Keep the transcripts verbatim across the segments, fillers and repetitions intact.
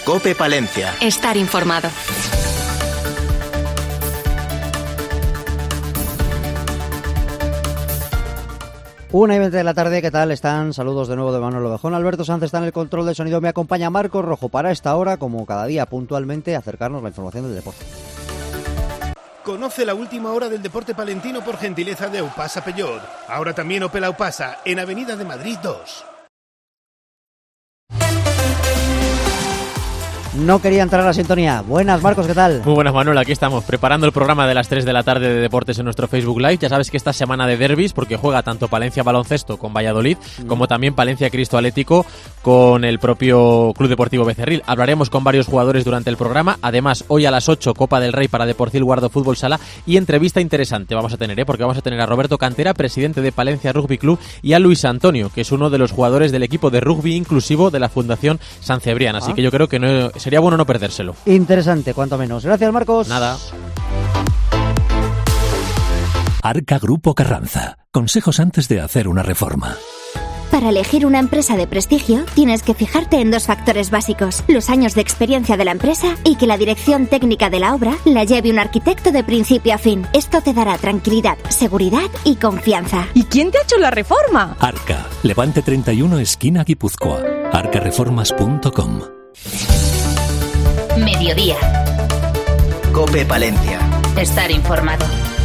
COPE Palencia. Estar informado. Una y veinte de la tarde, ¿qué tal están? Saludos de nuevo de Manuel Ovejón. Alberto Sánchez está en el control del sonido. Me acompaña Marcos Rojo para esta hora, como cada día puntualmente, acercarnos la información del deporte. Conoce la última hora del deporte palentino por gentileza de Eupasa Peugeot. Ahora también Opel Eupasa, en Avenida de Madrid dos. No quería entrar a la sintonía. Buenas, Marcos, ¿qué tal? Muy buenas, Manuel. Aquí estamos preparando el programa de las tres de la tarde de deportes en nuestro Facebook Live. Ya sabes que esta semana de derbis, porque juega tanto Palencia Baloncesto con Valladolid, mm. como también Palencia Cristo Atlético con el propio Club Deportivo Becerril. Hablaremos con varios jugadores durante el programa. Además, hoy a las ocho, Copa del Rey para Deportil Guardo Fútbol Sala y entrevista interesante vamos a tener, ¿eh? Porque vamos a tener a Roberto Cantera, presidente de Palencia Rugby Club, y a Luis Antonio, que es uno de los jugadores del equipo de rugby inclusivo de la Fundación San Cebrián. Así ah. que yo creo que no, sería bueno no perdérselo. Interesante, cuanto menos. Gracias, Marcos. Nada. Arca Grupo Carranza. Consejos antes de hacer una reforma. Para elegir una empresa de prestigio, tienes que fijarte en dos factores básicos: los años de experiencia de la empresa y que la dirección técnica de la obra la lleve un arquitecto de principio a fin. Esto te dará tranquilidad, seguridad y confianza. ¿Y quién te ha hecho la reforma? Arca. Levante treinta y uno, esquina Guipúzcoa. arca reformas punto com. Mediodía. COPE Palencia. Estar informado.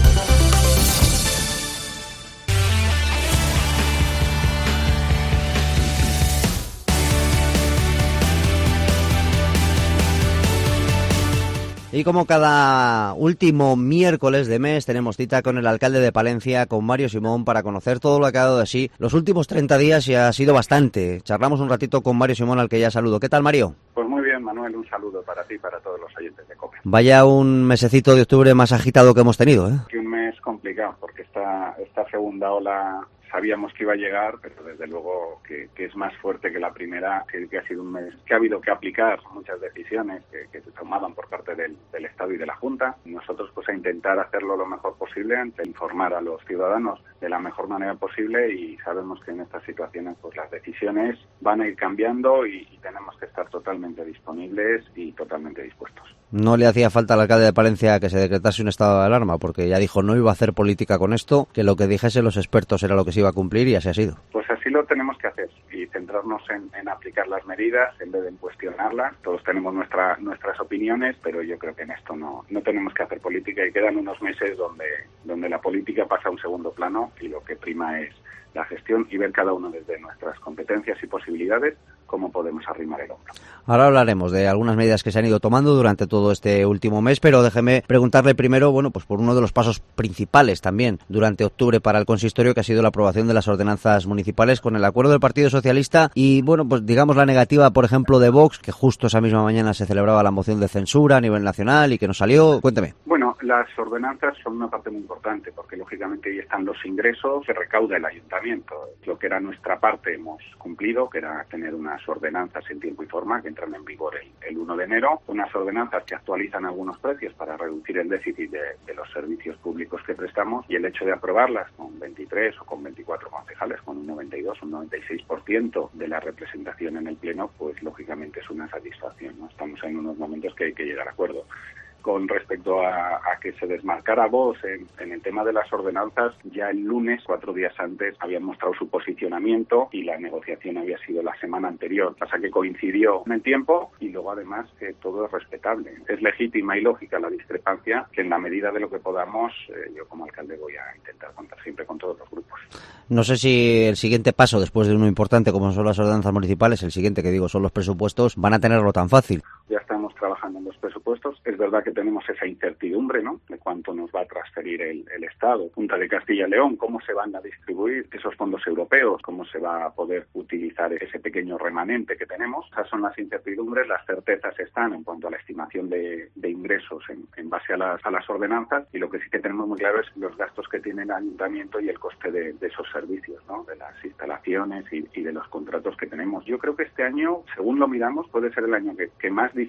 Y como cada último miércoles de mes tenemos cita con el alcalde de Palencia, con Mario Simón, para conocer todo lo que ha dado de sí los últimos treinta días, y ha sido bastante. Charlamos un ratito con Mario Simón, al que ya saludo. ¿Qué tal, Mario? Pues muy bien, Manuel, un saludo para ti y para todos los oyentes de COPE. Vaya un mesecito de octubre más agitado que hemos tenido, ¿eh? Que un mes complicado, porque esta, esta segunda ola sabíamos que iba a llegar, pero desde luego que, que es más fuerte que la primera, que, que ha sido un mes que ha habido que aplicar muchas decisiones que, que se tomaban por parte del, del Estado y de la Junta. Nosotros pues a intentar hacerlo lo mejor posible, ante informar a los ciudadanos de la mejor manera posible, y sabemos que en estas situaciones pues las decisiones van a ir cambiando y, y tenemos que estar totalmente disponibles y totalmente dispuestos. No le hacía falta al alcalde de Palencia que se decretase un estado de alarma, porque ya dijo no iba a hacer política con esto, que lo que dijesen los expertos era lo que se iba a cumplir, y así ha sido. Pues así lo tenemos que hacer, y centrarnos en, en aplicar las medidas en vez de en cuestionarlas. Todos tenemos nuestra, nuestras opiniones, pero yo creo que en esto no, no tenemos que hacer política, y quedan unos meses donde, donde la política pasa a un segundo plano y lo que prima es la gestión y ver cada uno desde nuestras competencias y posibilidades cómo podemos arrimar el hombro. Ahora hablaremos de algunas medidas que se han ido tomando durante todo este último mes, pero déjeme preguntarle primero, bueno, pues por uno de los pasos principales también durante octubre para el consistorio, que ha sido la aprobación de las ordenanzas municipales con el acuerdo del Partido Socialista y, bueno, pues digamos la negativa, por ejemplo, de Vox, que justo esa misma mañana se celebraba la moción de censura a nivel nacional y que no salió. Cuénteme. Bueno, las ordenanzas son una parte muy importante porque, lógicamente, ahí están los ingresos que recauda el ayuntamiento. Lo que era nuestra parte hemos cumplido, que era tener unas ordenanzas en tiempo y forma que entran en vigor el, el uno de enero, unas ordenanzas que actualizan algunos precios para reducir el déficit de, de los servicios públicos que prestamos, y el hecho de aprobarlas con veintitrés o con veinticuatro concejales, con un noventa y dos, un noventa y seis por ciento de la representación en el Pleno, pues lógicamente es una satisfacción, ¿no? Estamos en unos momentos que hay que llegar a acuerdo. Con respecto a, a que se desmarcara Vox en, en el tema de las ordenanzas, ya el lunes, cuatro días antes, habían mostrado su posicionamiento y la negociación había sido la semana anterior. Pasa que coincidió en el tiempo y luego además que todo es respetable. Es legítima y lógica la discrepancia, que en la medida de lo que podamos, eh, yo como alcalde voy a intentar contar siempre con todos los grupos. No sé si el siguiente paso, después de uno importante como son las ordenanzas municipales, el siguiente que digo son los presupuestos, van a tenerlo tan fácil. Ya estamos trabajando en los presupuestos. Es verdad que tenemos esa incertidumbre, ¿no?, de cuánto nos va a transferir el, el Estado. Junta de Castilla y León, cómo se van a distribuir esos fondos europeos, cómo se va a poder utilizar ese pequeño remanente que tenemos. Esas son las incertidumbres. Las certezas están en cuanto a la estimación de, de ingresos en, en base a las, a las ordenanzas, y lo que sí que tenemos muy claro es los gastos que tiene el ayuntamiento y el coste de, de esos servicios, ¿no?, de las instalaciones y, y de los contratos que tenemos. Yo creo que este año, según lo miramos, puede ser el año que, que más difícil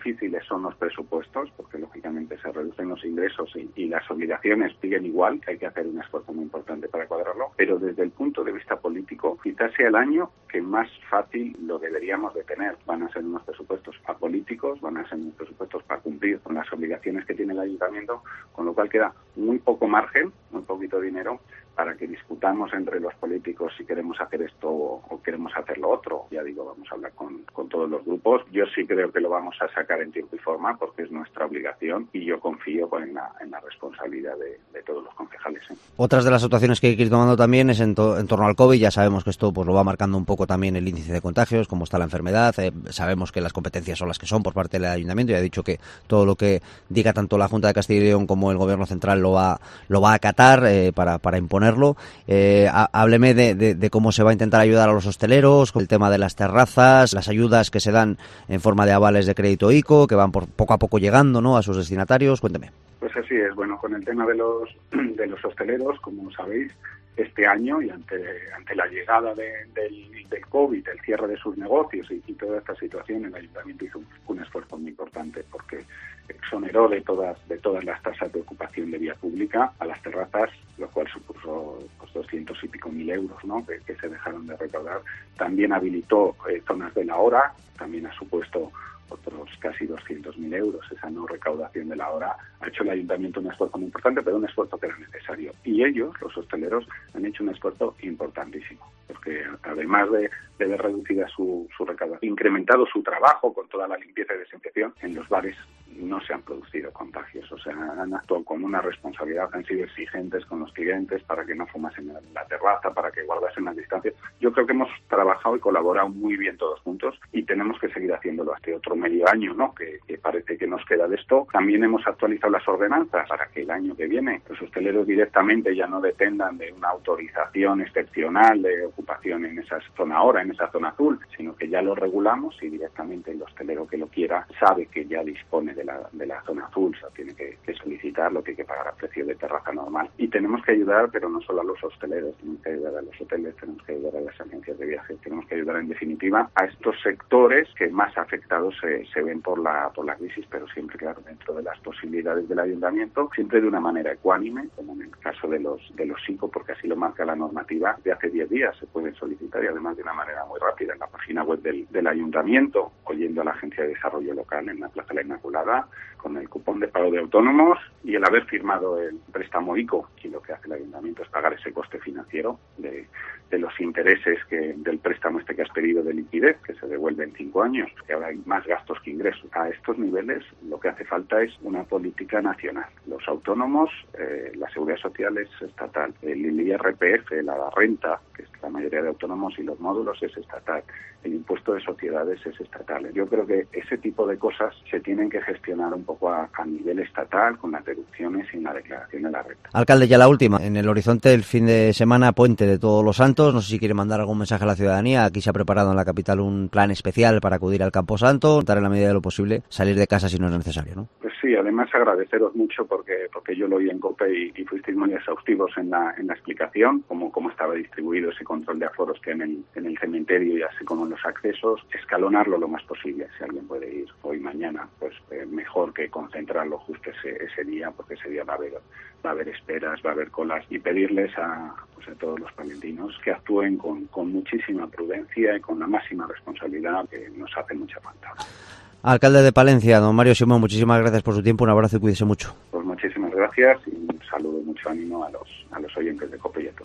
son los presupuestos, porque lógicamente se reducen los ingresos y, y las obligaciones siguen igual, que hay que hacer un esfuerzo muy importante para cuadrarlo, pero desde el punto de vista político quizás sea el año que más fácil lo deberíamos de tener. Van a ser unos presupuestos apolíticos, van a ser unos presupuestos para cumplir con las obligaciones que tiene el ayuntamiento, con lo cual queda muy poco margen, muy poquito dinero para que discutamos entre los políticos si queremos hacer esto o queremos hacer lo otro. Ya digo, vamos a hablar con, con todos los grupos. Yo sí creo que lo vamos a sacar en tiempo y forma porque es nuestra obligación y yo confío pues, en, la, en la responsabilidad de, de todos los concejales. ¿eh? Otras de las actuaciones que hay que ir tomando también es en, to, en torno al COVID. Ya sabemos que esto pues lo va marcando un poco también el índice de contagios, cómo está la enfermedad. Eh, sabemos que las competencias son las que son por parte del ayuntamiento. Ya he dicho que todo lo que diga tanto la Junta de Castilla y León como el Gobierno Central lo va, lo va a acatar eh, para, para imponerlo. Eh, hábleme de, de, de cómo se va a intentar ayudar a los hosteleros, con el tema de las terrazas, las ayudas que se dan en forma de avales de crédito ICO, que van por poco a poco llegando, ¿no?, a sus destinatarios. Cuénteme. Pues así es. Bueno, con el tema de los de los hosteleros, como sabéis, este año y ante ante la llegada de, del, del COVID, el cierre de sus negocios y, y toda esta situación, el ayuntamiento hizo un, un esfuerzo muy importante porque exoneró de todas de todas las tasas de ocupación de vía pública a las terrazas, lo cual supuso pues, doscientos y pico mil euros, ¿no?, que, que se dejaron de recaudar. También habilitó eh, zonas de la hora, también ha supuesto otros casi doscientos mil euros. Esa no recaudación de la hora ha hecho el ayuntamiento un esfuerzo muy importante, pero un esfuerzo que era necesario. Y ellos, los hosteleros, han hecho un esfuerzo importantísimo, porque además de, de ver reducida su, su recaudación, incrementado su trabajo con toda la limpieza y desinfección, en los bares no se han producido contagios. O sea, han actuado con una responsabilidad, han sido exigentes con los clientes para que no fumasen en la terraza, para que guardasen las distancias. Yo creo que hemos trabajado y colaborado muy bien todos juntos y tenemos que seguir haciéndolo hasta otro medio año, ¿no?, que, que parece que nos queda de esto. También hemos actualizado las ordenanzas para que el año que viene los hosteleros directamente ya no dependan de una autorización excepcional de ocupación en esa zona ahora, en esa zona azul, sino que ya lo regulamos y directamente el hostelero que lo quiera sabe que ya dispone de la, de la zona azul, o sea, tiene que, que solicitarlo, tiene que pagar a precio de terraza normal. Y tenemos que ayudar, pero no solo a los hosteleros, tenemos que ayudar a los hoteles, tenemos que ayudar a las agencias de viajes, tenemos que ayudar en definitiva a estos sectores que más afectados se se ven por la por la crisis, pero siempre, claro, dentro de las posibilidades del ayuntamiento, siempre de una manera ecuánime, como en el caso de los de los ICO, porque así lo marca la normativa. De hace diez días se pueden solicitar y además de una manera muy rápida en la página web del, del ayuntamiento, o yendo a la Agencia de Desarrollo Local en la Plaza de la Inmaculada, con el cupón de pago de autónomos y el haber firmado el préstamo ICO. Y lo que hace el ayuntamiento es pagar ese coste financiero de, de los intereses que del préstamo este que has pedido de liquidez, que se devuelve en cinco años, que ahora hay más gastos que ingresos. A estos niveles lo que hace falta es una política nacional. Los autónomos, eh, la seguridad social es estatal, el I R P F, la renta, que es la mayoría de autónomos, y los módulos es estatal, el impuesto de sociedades es estatal. Yo creo que ese tipo de cosas se tienen que gestionar un poco a, a nivel estatal, con las deducciones y en la declaración de la renta. Alcalde, ya la última. En el horizonte, el fin de semana, Puente de Todos los Santos. No sé si quiere mandar algún mensaje a la ciudadanía. Aquí se ha preparado en la capital un plan especial para acudir al Camposanto, intentar en la medida de lo posible salir de casa si no es necesario, ¿no? Pues sí, además agradeceros mucho porque porque yo lo oí en COPE y, y fuisteis muy exhaustivos en la en la explicación, cómo, cómo estaba distribuido ese control de aforos que hay en el, en el cementerio y así como en los accesos, escalonarlo lo más posible. Si alguien puede ir hoy, mañana, pues eh, mejor que concentrarlo justo ese, ese día, porque ese día va a haber va a haber esperas, va a haber colas, y pedirles a, pues a todos los palentinos que actúen con, con muchísima prudencia y con la máxima responsabilidad, que nos hace mucha falta. Alcalde de Palencia, don Mario Simón, muchísimas gracias por su tiempo, un abrazo y cuídese mucho. Pues muchísimas gracias y un saludo y mucho ánimo a los, a los oyentes de COPE y a todos.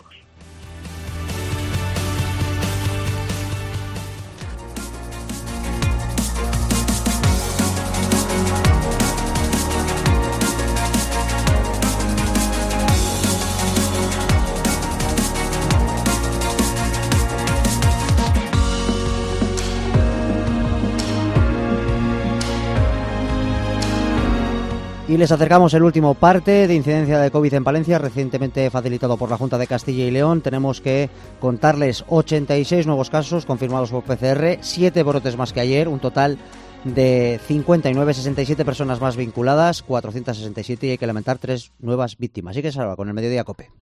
Y les acercamos el último parte de incidencia de COVID en Palencia, recientemente facilitado por la Junta de Castilla y León. Tenemos que contarles ochenta y seis nuevos casos confirmados por P C R, siete brotes más que ayer, un total de cincuenta y nueve, sesenta y siete personas más vinculadas, cuatrocientos sesenta y siete, y hay que lamentar tres nuevas víctimas. Así que salva con el Mediodía COPE.